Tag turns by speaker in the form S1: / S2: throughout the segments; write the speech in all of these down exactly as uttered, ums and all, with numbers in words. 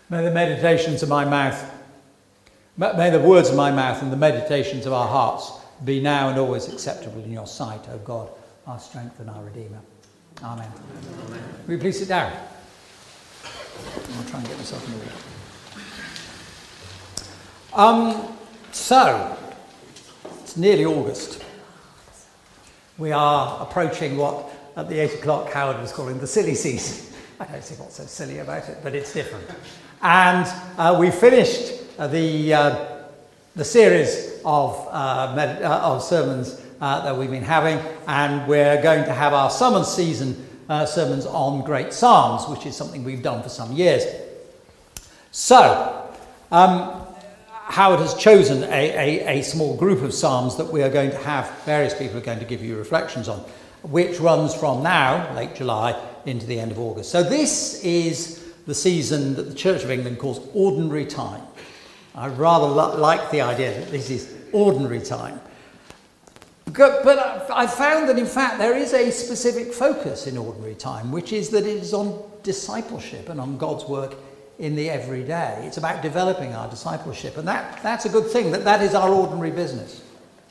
S1: May the meditations of my mouth, may the words of my mouth and the meditations of our hearts be now and always acceptable in your sight, O God, our strength and our Redeemer. Amen. Amen. Will you please sit down? I'll try and get myself in order. Um, so, it's nearly August. We are approaching what at the eight o'clock Howard was calling the silly season. I don't see what's so silly about it, but it's different. And uh, we finished uh, the uh, the series of uh, med- uh, of sermons uh, that we've been having, and we're going to have our summer season uh, sermons on great psalms, which is something we've done for some years. So, um, Howard has chosen a, a, a small group of psalms that we are going to have, various people are going to give you reflections on, which runs from now, late July, into the end of August. So this is the season that the Church of England calls ordinary time. I rather lo- like the idea that this is ordinary time. But, but I found that, in fact, there is a specific focus in ordinary time, which is that it is on discipleship and on God's work in the everyday. It's about developing our discipleship, and that, that's a good thing, that that is our ordinary business.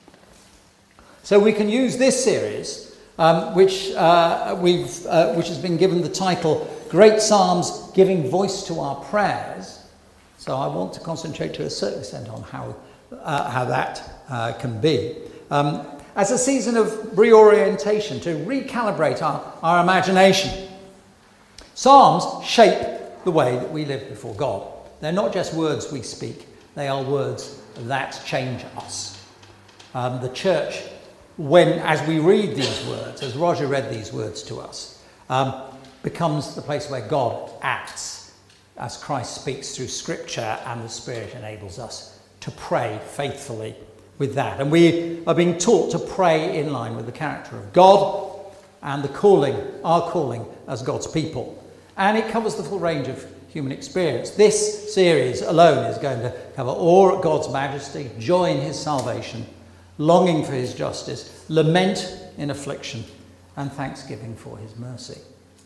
S1: So we can use this series, um, which uh, we've, uh, which has been given the title, Great Psalms Giving Voice to Our Prayers. So I want to concentrate to a certain extent on how, uh, how that uh, can be. Um, as a season of reorientation, to recalibrate our, our imagination. Psalms shape the way that we live before God. They're not just words we speak, they are words that change us. Um, the church, when as we read these words, as Roger read these words to us, um, becomes the place where God acts as Christ speaks through Scripture, and the Spirit enables us to pray faithfully with that. And we are being taught to pray in line with the character of God and the calling, our calling as God's people. And it covers the full range of human experience. This series alone is going to cover awe at God's majesty, joy in his salvation, longing for his justice, lament in affliction, and thanksgiving for his mercy.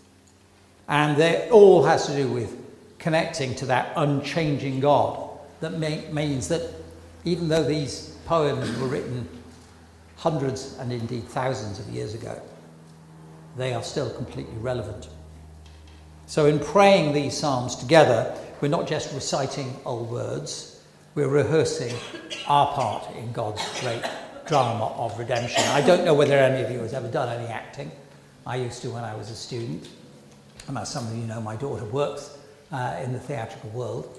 S1: And it all has to do with connecting to that unchanging God that may, means that even though these poems were written hundreds and indeed thousands of years ago, they are still completely relevant. So in praying these psalms together, we're not just reciting old words, we're rehearsing our part in God's great drama of redemption. I don't know whether any of you has ever done any acting. I used to when I was a student. And as some of you know, my daughter works uh, in the theatrical world.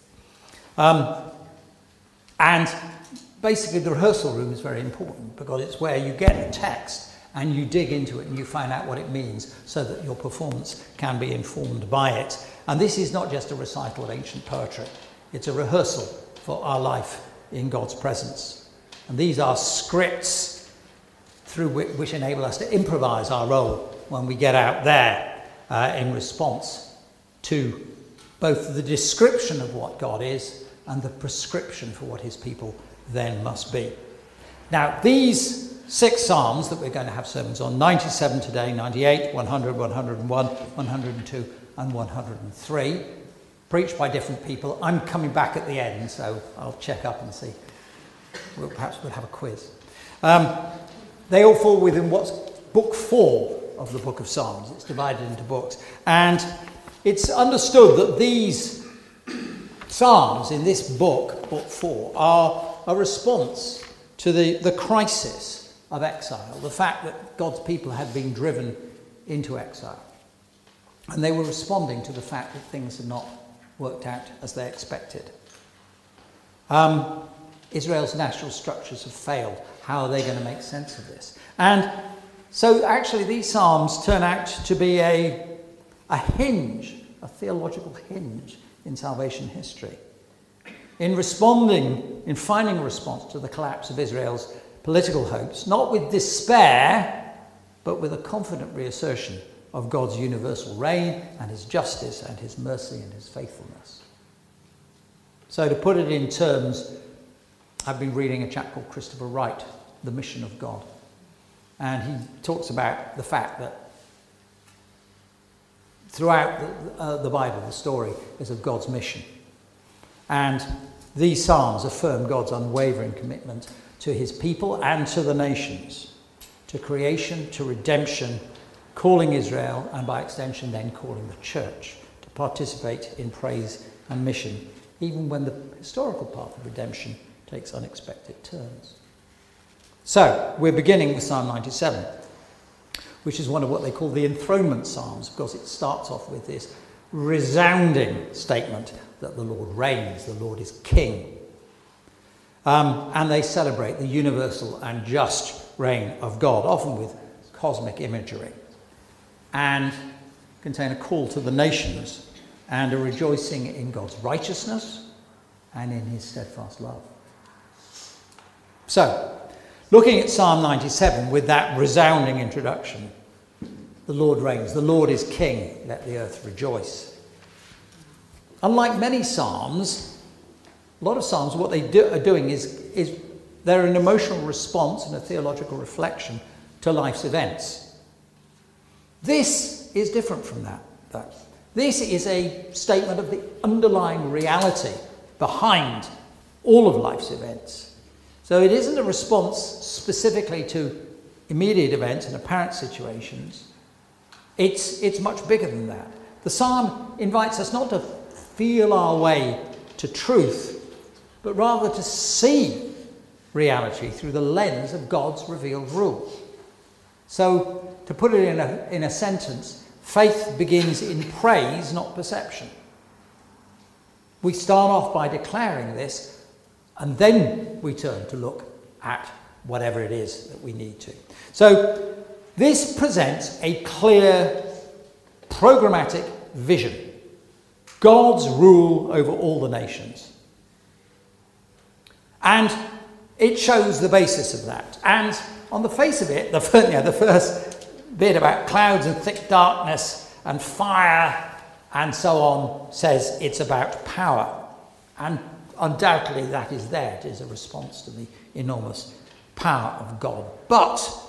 S1: Um, and basically the rehearsal room is very important because it's where you get the text and you dig into it and you find out what it means so that your performance can be informed by it. And this is not just a recital of ancient poetry. It's a rehearsal for our life in God's presence. And these are scripts through which, which enable us to improvise our role when we get out there uh, in response to both the description of what God is and the prescription for what his people then must be. Now, these six psalms that we're going to have sermons on, ninety-seven today, ninety-eight, one hundred, one hundred one, one hundred two, and one hundred three, preached by different people. I'm coming back at the end, so I'll check up and see. We'll, perhaps we'll have a quiz. Um, they all fall within what's book four of the book of Psalms. It's divided into books. And it's understood that these psalms in this book, book four, are a response to the, the crisis of exile, the fact that God's people had been driven into exile. And they were responding to the fact that things had not worked out as they expected. Um, Israel's national structures have failed. How are they going to make sense of this? And so actually these psalms turn out to be a, a hinge, a theological hinge in salvation history. In responding, in finding a response to the collapse of Israel's political hopes, not with despair, but with a confident reassertion of God's universal reign and his justice and his mercy and his faithfulness. So to put it in terms, I've been reading a chap called Christopher Wright, The Mission of God. And he talks about the fact that throughout the, uh, the Bible, the story is of God's mission. And these Psalms affirm God's unwavering commitment to his people and to the nations, to creation, to redemption, calling Israel, and by extension then calling the church to participate in praise and mission, even when the historical path of redemption takes unexpected turns. So, we're beginning with Psalm ninety-seven, which is one of what they call the enthronement psalms, because it starts off with this resounding statement that the Lord reigns, the Lord is king. Um, and they celebrate the universal and just reign of God, often with cosmic imagery, and contain a call to the nations and a rejoicing in God's righteousness and in his steadfast love. So, looking at Psalm ninety-seven with that resounding introduction, the Lord reigns, the Lord is king, let the earth rejoice. Unlike many psalms, a lot of psalms, what they do, are doing is, is they're an emotional response and a theological reflection to life's events. This is different from that, though. This is a statement of the underlying reality behind all of life's events. So it isn't a response specifically to immediate events and apparent situations. It's, it's much bigger than that. The psalm invites us not to feel our way to truth, but rather to see reality through the lens of God's revealed rule. So, to put it in a, in a sentence, faith begins in praise, not perception. We start off by declaring this, and then we turn to look at whatever it is that we need to. So, this presents a clear, programmatic vision. God's rule over all the nations. And it shows the basis of that. And on the face of it, the, you know, the first bit about clouds and thick darkness and fire and so on says it's about power. And undoubtedly that is there. It is a response to the enormous power of God. But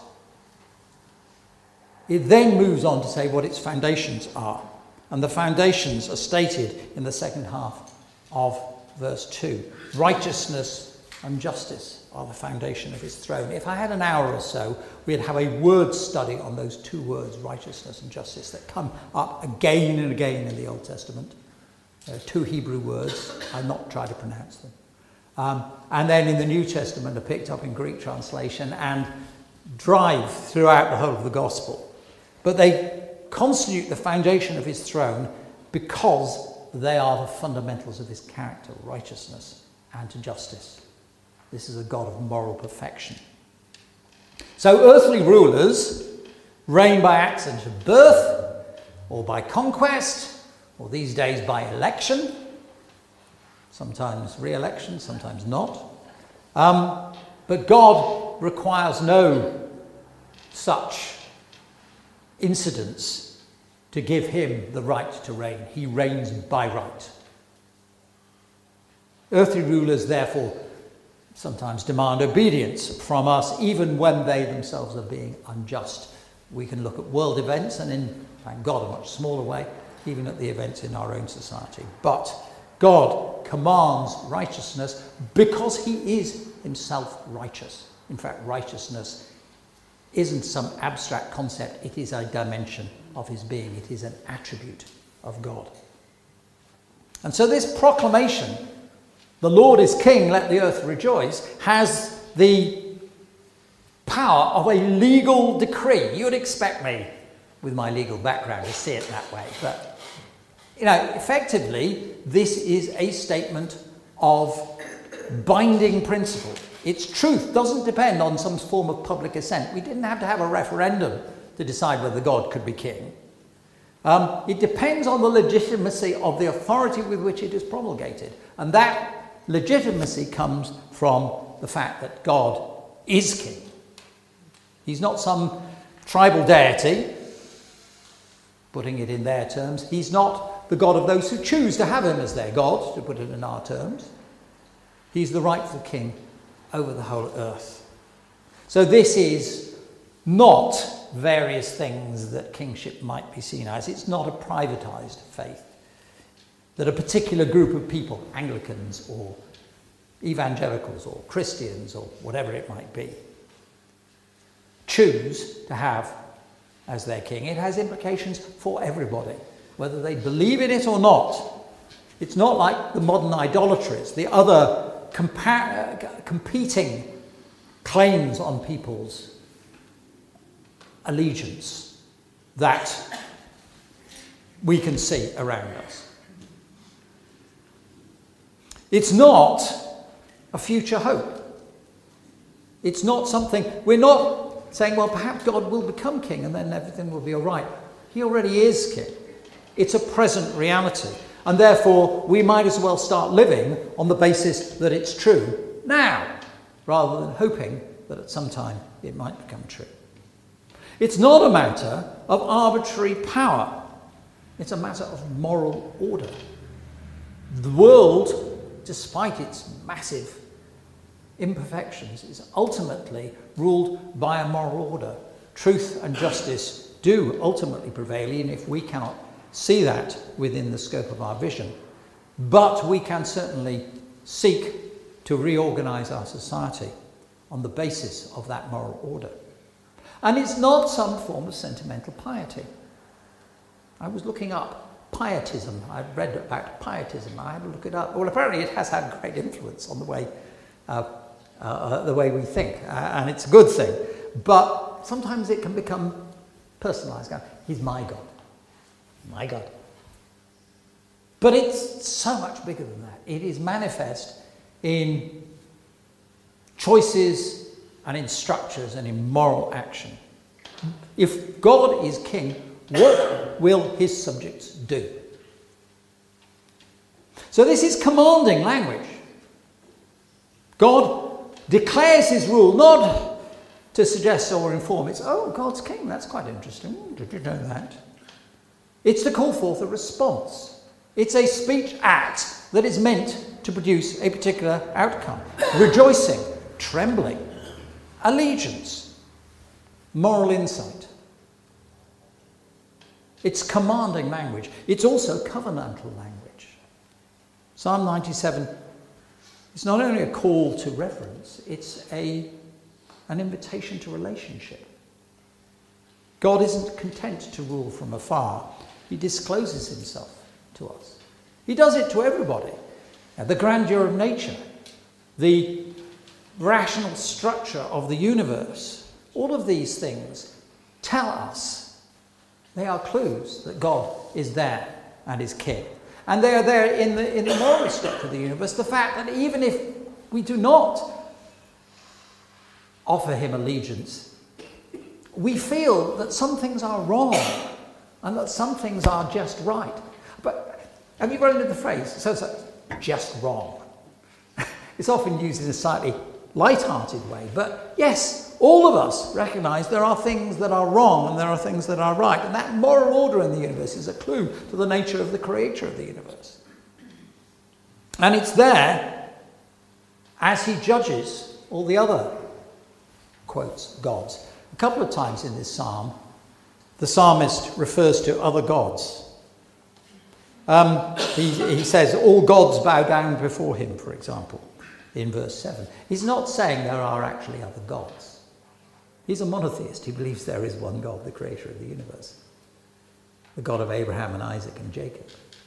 S1: it then moves on to say what its foundations are. And the foundations are stated in the second half of verse two. Righteousness and justice are the foundation of his throne. If I had an hour or so, we'd have a word study on those two words, righteousness and justice, that come up again and again in the Old Testament. There are two Hebrew words. I'll not try to pronounce them. Um, and then in the New Testament are picked up in Greek translation and drive throughout the whole of the gospel. But they constitute the foundation of his throne because they are the fundamentals of his character, righteousness and to justice. This is a God of moral perfection. So earthly rulers reign by accident of birth or by conquest, or these days by election, sometimes re-election, sometimes not. Um, but God requires no such incidents to give him the right to reign. He reigns by right. Earthly rulers, therefore, sometimes demand obedience from us, even when they themselves are being unjust. We can look at world events, and in, thank God, a much smaller way, even at the events in our own society. But God commands righteousness because he is himself righteous. In fact, righteousness isn't some abstract concept, it is a dimension of his being, it is an attribute of God. And so this proclamation, the Lord is king, let the earth rejoice, has the power of a legal decree. You would expect me, with my legal background, to see it that way. But, you know, effectively, this is a statement of binding principle. Its truth doesn't depend on some form of public assent. We didn't have to have a referendum to decide whether God could be king. Um, it depends on the legitimacy of the authority with which it is promulgated. And that legitimacy comes from the fact that God is king. He's not some tribal deity, putting it in their terms. He's not the God of those who choose to have him as their God, to put it in our terms. He's the rightful king over the whole earth. So this is not various things that kingship might be seen as. It's not a privatized faith. That a particular group of people, Anglicans or evangelicals or Christians or whatever it might be, choose to have as their king. It has implications for everybody, whether they believe in it or not. It's not like the modern idolatries, the other compa- competing claims on people's allegiance that we can see around us. It's not a future hope. It's not something, we're not saying, well, perhaps God will become king and then everything will be all right. He already is king. It's a present reality. And therefore, we might as well start living on the basis that it's true now, rather than hoping that at some time it might become true. It's not a matter of arbitrary power. It's a matter of moral order. The world, despite its massive imperfections, is ultimately ruled by a moral order. Truth and justice do ultimately prevail, even if we cannot see that within the scope of our vision. But we can certainly seek to reorganize our society on the basis of that moral order. And it's not some form of sentimental piety. I was looking up pietism. I read about pietism. I had to look it up. Well, apparently it has had great influence on the way uh, uh, the way we think, uh, and it's a good thing. But sometimes it can become personalized. He's my God. My God. But it's so much bigger than that. It is manifest in choices and in structures and in moral action. If God is king, what will his subjects do? So this is commanding language. God declares his rule, not to suggest or inform. It's, oh, God's king, that's quite interesting. Ooh, did you know that? It's to call forth a response. It's a speech act that is meant to produce a particular outcome. Rejoicing, trembling, allegiance, moral insight. It's commanding language. It's also covenantal language. Psalm ninety-seven is not only a call to reverence, it's a, an invitation to relationship. God isn't content to rule from afar. He discloses himself to us. He does it to everybody. Now, the grandeur of nature, the rational structure of the universe, all of these things tell us, they are clues that God is there and is king. And they are there in the, in the moral structure of the universe. The fact that even if we do not offer him allegiance, we feel that some things are wrong and that some things are just right. But have you run into the phrase, so it's like, just wrong? It's often used in a slightly light-hearted way, but yes, all of us recognise there are things that are wrong and there are things that are right, and that moral order in the universe is a clue to the nature of the creator of the universe. And it's there as he judges all the other, quotes, gods. A couple of times in this psalm, the psalmist refers to other gods. Um, he, he says, all gods bow down before him, for example, in verse seven. He's not saying there are actually other gods. He's a monotheist. He believes there is one God, the creator of the universe, the God of Abraham and Isaac and Jacob.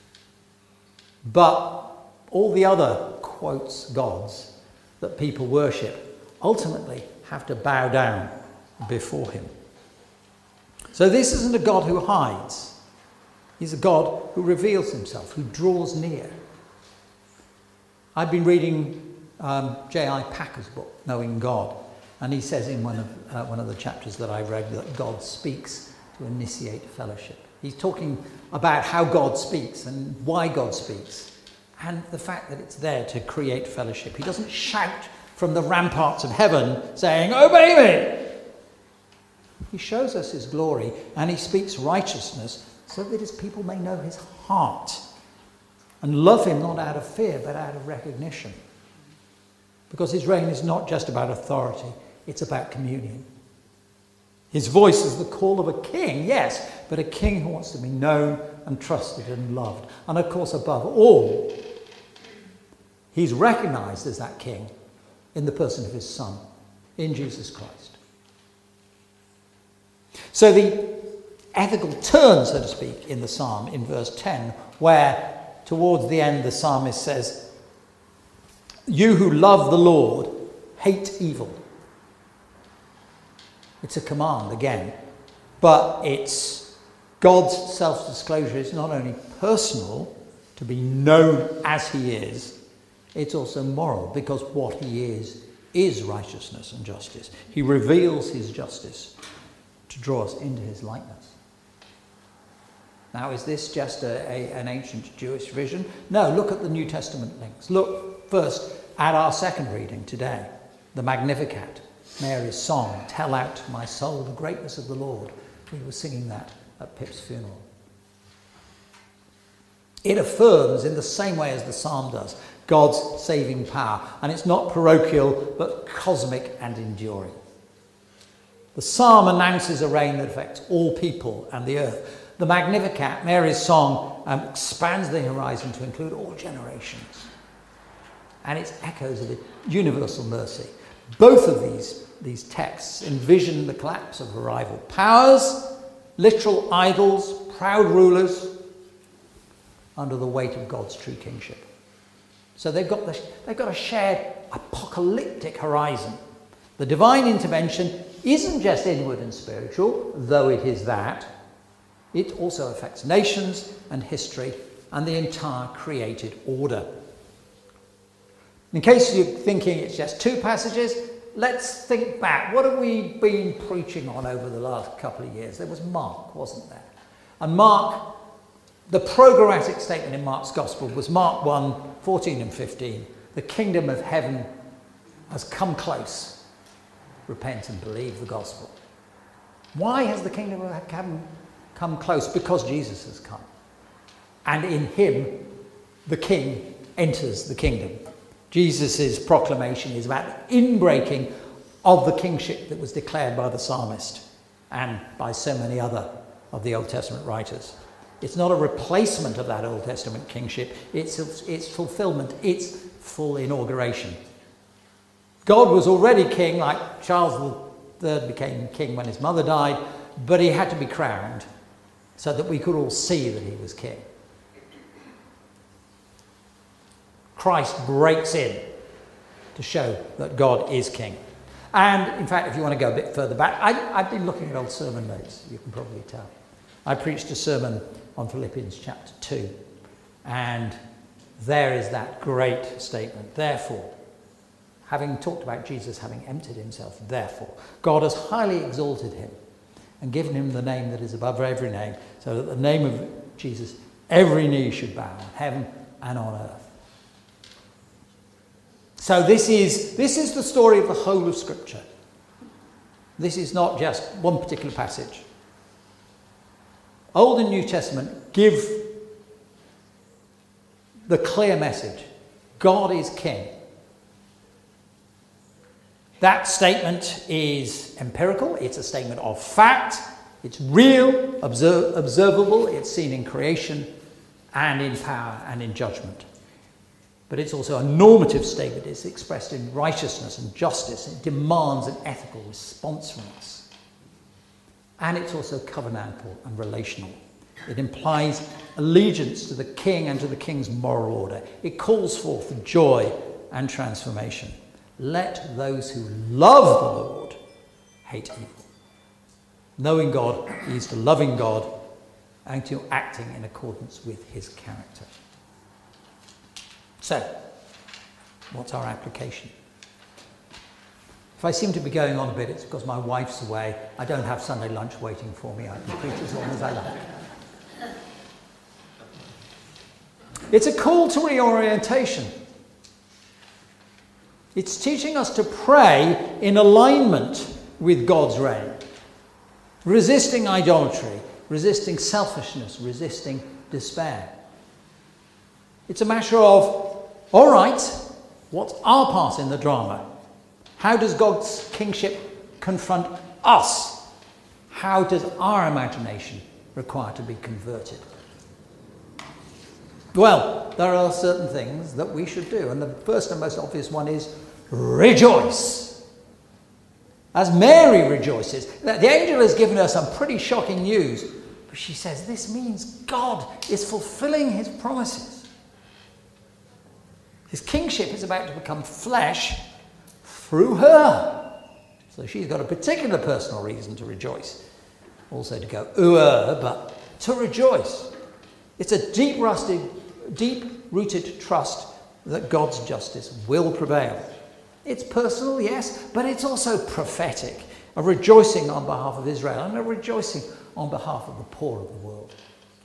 S1: But all the other, quotes, gods that people worship ultimately have to bow down before him. So this isn't a God who hides. He's a God who reveals himself, who draws near. I've been reading um, J I Packer's book, Knowing God, and he says in one of, uh, one of the chapters that I read that God speaks to initiate fellowship. He's talking about how God speaks and why God speaks, and the fact that it's there to create fellowship. He doesn't shout from the ramparts of heaven saying, obey me! He shows us his glory and he speaks righteousness so that his people may know his heart and love him not out of fear but out of recognition. Because his reign is not just about authority, it's about communion. His voice is the call of a king, yes, but a king who wants to be known and trusted and loved. And of course, above all, he's recognized as that king in the person of his son, in Jesus Christ. So the ethical turn, so to speak, in the psalm in verse ten, where towards the end the psalmist says, "You who love the Lord hate evil." It's a command again, but it's God's self-disclosure. It's not only personal, to be known as he is, it's also moral, because what he is is righteousness and justice. He reveals his justice to draw us into his likeness. Now, is this just a, a, an ancient Jewish vision? No, look at the New Testament links. Look first at our second reading today, the Magnificat, Mary's song, "Tell out, my soul, the greatness of the Lord." We were singing that at Pip's funeral. It affirms, in the same way as the psalm does, God's saving power. And it's not parochial, but cosmic and enduring. The psalm announces a reign that affects all people and the earth. The Magnificat, Mary's song, um, expands the horizon to include all generations. And it's echoes of the universal mercy. Both of these, these texts envision the collapse of rival powers, literal idols, proud rulers, under the weight of God's true kingship. So they've got, the, they've got a shared apocalyptic horizon. The divine intervention isn't just inward and spiritual, though it is that. It also affects nations and history and the entire created order. In case you're thinking it's just two passages, let's think back. What have we been preaching on over the last couple of years? There was Mark, wasn't there? And Mark, the programmatic statement in Mark's Gospel was Mark one, fourteen and fifteen. The kingdom of heaven has come close. Repent and believe the gospel. Why has the kingdom of heaven come close? Because Jesus has come. And in him, the king enters the kingdom. Jesus' proclamation is about the inbreaking of the kingship that was declared by the psalmist and by so many other of the Old Testament writers. It's not a replacement of that Old Testament kingship. It's its fulfillment. It's full inauguration. God was already king, like Charles the Third became king when his mother died, but he had to be crowned so that we could all see that he was king. Christ breaks in to show that God is king. And in fact, if you want to go a bit further back, I, I've been looking at old sermon notes, you can probably tell. I preached a sermon on Philippians chapter two, and there is that great statement. Therefore, having talked about Jesus having emptied himself, therefore, God has highly exalted him and given him the name that is above every name, so that the name of Jesus, every knee should bow, in heaven and on earth. So this is, this is the story of the whole of Scripture. This is not just one particular passage. Old and New Testament give the clear message. God is king. That statement is empirical. It's a statement of fact. It's real, observ- observable. It's seen in creation and in power and in judgment. But it's also a normative statement. It's expressed in righteousness and justice. It demands an ethical response from us. And it's also covenantal and relational. It implies allegiance to the king and to the king's moral order. It calls forth joy and transformation. Let those who love the Lord hate evil. Knowing God is to loving God and to acting in accordance with his character. So, what's our application? If I seem to be going on a bit, it's because my wife's away. I don't have Sunday lunch waiting for me. I can preach as long as I like. It's a call to reorientation. It's teaching us to pray in alignment with God's reign. Resisting idolatry, resisting selfishness, resisting despair. It's a matter of, all right, what's our part in the drama? How does God's kingship confront us how does our imagination require to be converted? Well, there are certain things that we should do, and the first and most obvious one is rejoice. As Mary rejoices, the angel has given her some pretty shocking news, but she says this means God is fulfilling his promises. His kingship is about to become flesh through her. So she's got a particular personal reason to rejoice. Also to go, ooh, but to rejoice. It's a deep-rusted, deep-rooted trust that God's justice will prevail. It's personal, yes, but it's also prophetic. A rejoicing on behalf of Israel and a rejoicing on behalf of the poor of the world.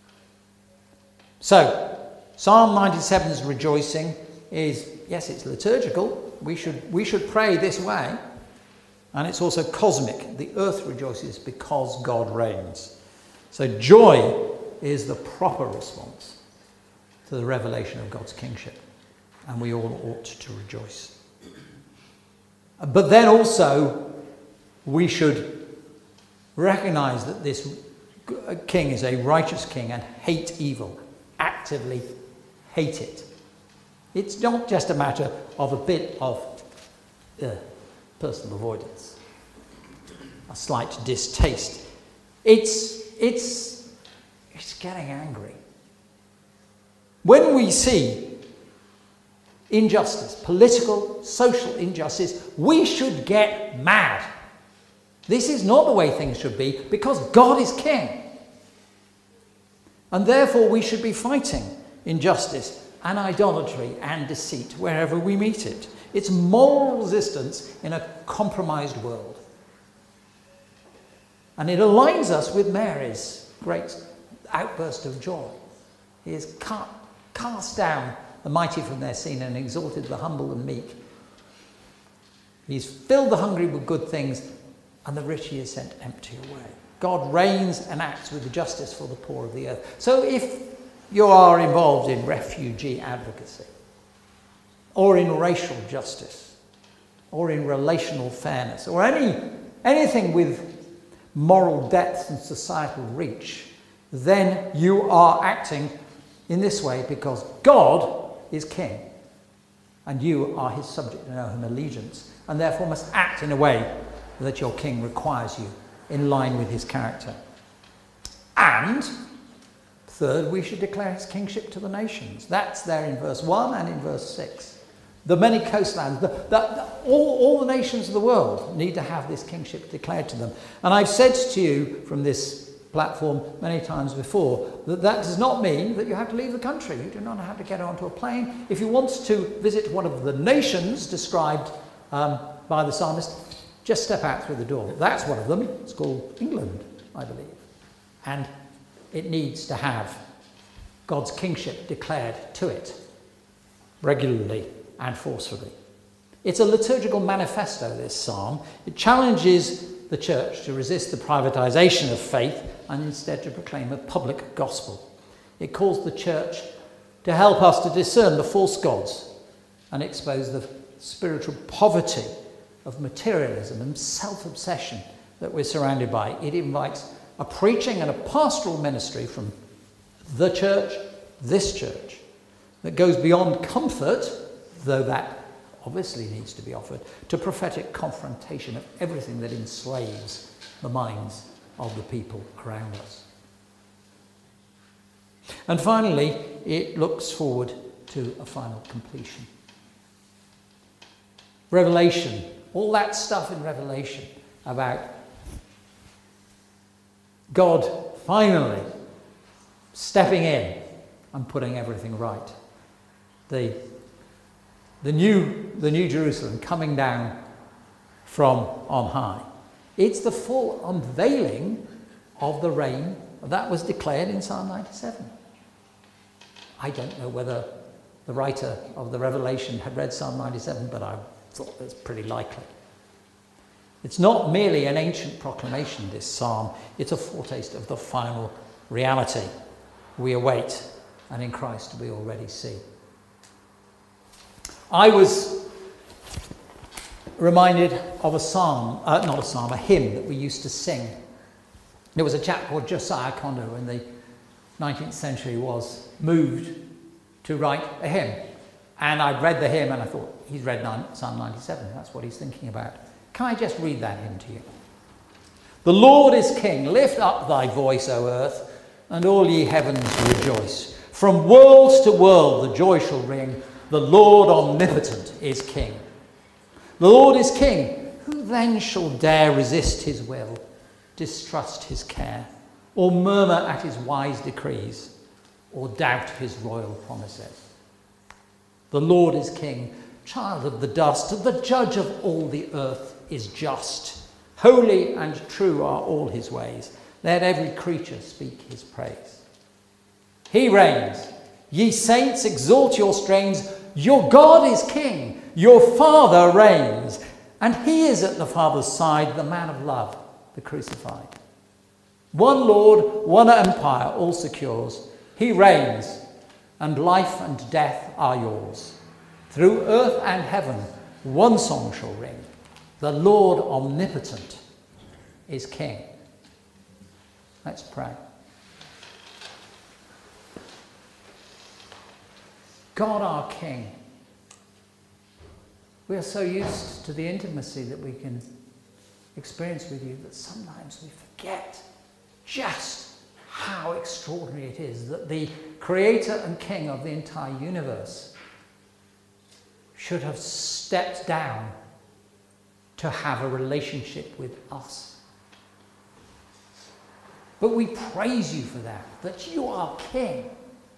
S1: So, Psalm ninety-seven's rejoicing is, yes, it's liturgical. We should, we should pray this way. And it's also cosmic. The earth rejoices because God reigns. So joy is the proper response to the revelation of God's kingship. And we all ought to rejoice. But then also, we should recognize that this king is a righteous king and hate evil. Actively hate it. It's not just a matter of a bit of uh, personal avoidance, a slight distaste. It's, it's, it's getting angry. When we see injustice, political, social injustice, we should get mad. This is not the way things should be because God is king. And therefore we should be fighting injustice and idolatry and deceit wherever we meet it. It's moral resistance in a compromised world. And it aligns us with Mary's great outburst of joy. He has cast down the mighty from their seat and exalted the humble and meek. He's filled the hungry with good things, and the rich he has sent empty away. God reigns and acts with justice for the poor of the earth. So if you are involved in refugee advocacy, or in racial justice, or in relational fairness, or any anything with moral depth and societal reach, then you are acting in this way because God is king, and you are his subject and owe him allegiance, and therefore must act in a way that your king requires you, in line with his character. And third, we should declare his kingship to the nations. That's there in verse one and in verse six. The many coastlands, the, the, the, all, all the nations of the world need to have this kingship declared to them. And I've said to you from this platform many times before that that does not mean that you have to leave the country. You do not have to get onto a plane. If you want to visit one of the nations described um, by the psalmist, just step out through the door. That's one of them. It's called England, I believe. And it needs to have God's kingship declared to it regularly and forcefully. It's a liturgical manifesto, this psalm. It challenges the church to resist the privatization of faith and instead to proclaim a public gospel. It calls the church to help us to discern the false gods and expose the spiritual poverty of materialism and self-obsession that we're surrounded by. It invites a preaching and a pastoral ministry from the church, this church, that goes beyond comfort, though that obviously needs to be offered, to prophetic confrontation of everything that enslaves the minds of the people around us. And finally, it looks forward to a final completion. Revelation, all that stuff in Revelation about God finally stepping in and putting everything right. The, the, new, the new Jerusalem coming down from on high. It's the full unveiling of the reign that was declared in Psalm ninety-seven. I don't know whether the writer of the Revelation had read Psalm ninety-seven, but I thought it's pretty likely. It's not merely an ancient proclamation, this psalm. It's a foretaste of the final reality we await, and in Christ we already see. I was reminded of a psalm, uh, not a psalm, a hymn that we used to sing There was a chap called Josiah Kondo in the nineteenth century was moved to write a hymn. And I'd read the hymn and I thought, he's read Psalm ninety-seven, that's what he's thinking about. Can I just read that hymn to you? The Lord is King, lift up thy voice, O earth, and all ye heavens rejoice. From world to world the joy shall ring, the Lord omnipotent is King. The Lord is King, who then shall dare resist his will, distrust his care, or murmur at his wise decrees, or doubt his royal promises? The Lord is King, child of the dust, the judge of all the earth is just. Holy and true are all his ways. Let every creature speak his praise. He reigns. Ye saints, exalt your strains. Your God is King. Your Father reigns. And he is at the Father's side, the man of love, the crucified. One Lord, one empire, all secures. He reigns, and life and death are yours. Through earth and heaven, one song shall ring. The Lord omnipotent is King. Let's pray. God our King, we are so used to the intimacy that we can experience with you that sometimes we forget just how extraordinary it is that the creator and king of the entire universe should have stepped down to have a relationship with us. But we praise you for that, that you are King.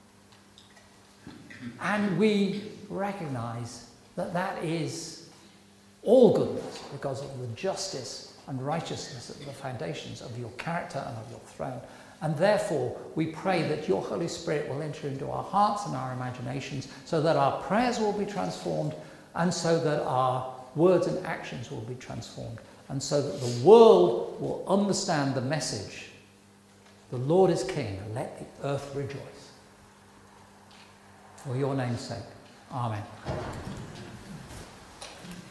S1: And we recognize that that is all goodness because of the justice and righteousness at the foundations of your character and of your throne. And therefore, we pray that your Holy Spirit will enter into our hearts and our imaginations so that our prayers will be transformed and so that our words and actions will be transformed, and so that the world will understand the message. The Lord is King, and let the earth rejoice. For your name's sake. Amen.